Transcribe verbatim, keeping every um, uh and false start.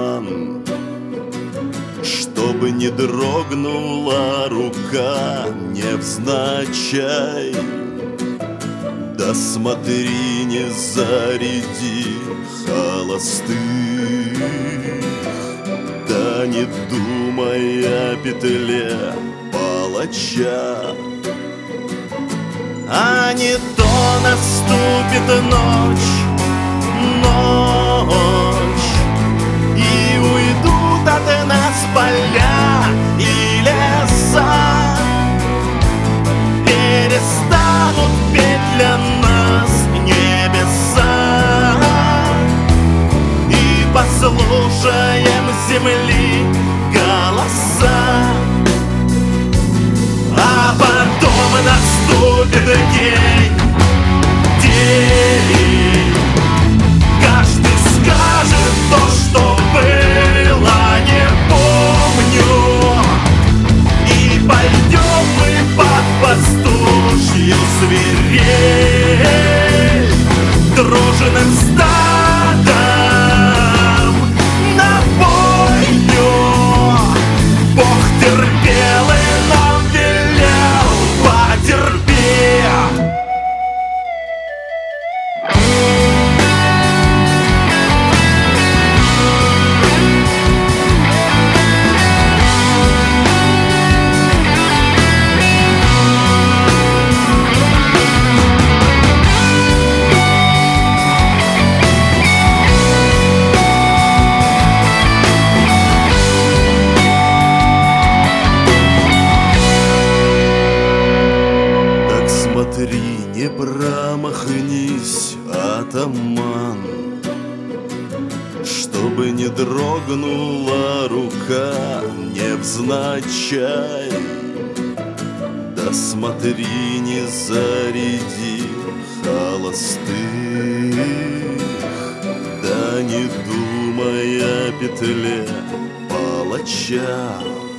атаман, чтобы не дрогнула рука невзначай. Да смотри, не заряди холостых, да не думай о петле палача. А не то наступит ночь, ночь, и уйдут от нас поля и леса, перестанут петь для нас небеса, и послушаем земли голоса. А потом наступит день, день, каждый скажет то, что было, не помню, и пойдем мы под пастушью свирель дружным стадом на бойню. Бог терпел и нам велел: потерпи. Смотри, не промахнись, атаман, чтобы не дрогнула рука невзначай. Да смотри, не заряди холостых, да не думай о петле палача.